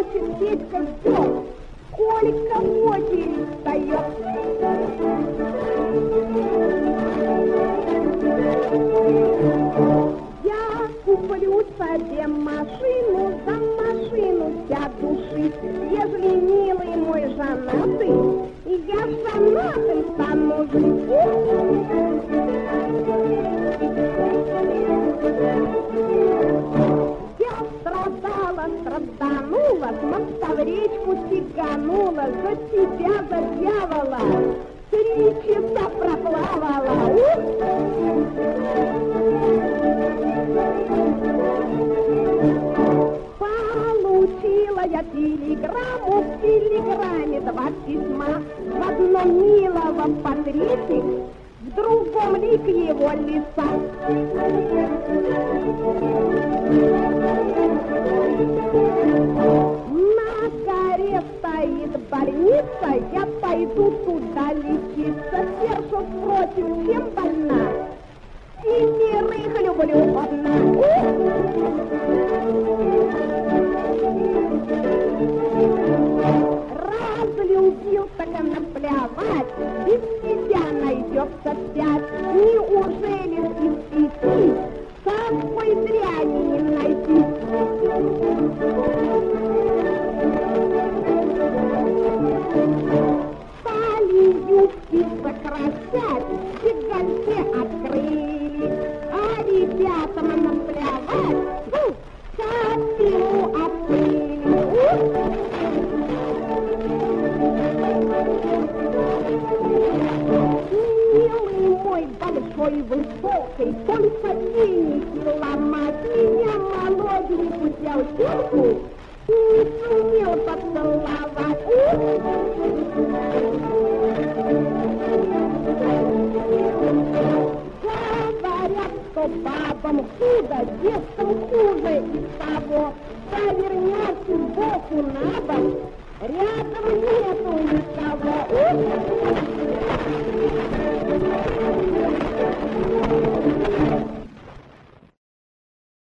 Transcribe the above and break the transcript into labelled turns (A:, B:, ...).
A: Значит, Петька ждет, сколько в очередь встает. Я куплю себе машину, за машину сяду жить. Ежели, милый мой, женатый, я женатым стану жить. Я страданула, с моста в речку сиганула, за тебя, за дьявола, 3 часа проплавала. Получила я телеграмму, в телеграмме 2 письма. В одном милого портрете, в другом лик его лица. На горе стоит больница, я пойду туда лечиться. Сердце, впрочем, чем больна? 7 люблю одна. Разлюбил, так и наплевать, без тебя найдется 5. Неужели из 5 какой дряни не найти? Стали юбки сокращать, декольте открыли, а ребятам наплевать, как ему опыли. Милый мой, большой, высокий, только денег ломать, меня молоденькую девчонку не сумел поцеловать. Говорят, что бабам худо, девкам хуже и того. Повернешься сбоку на бок, рядом нету никого.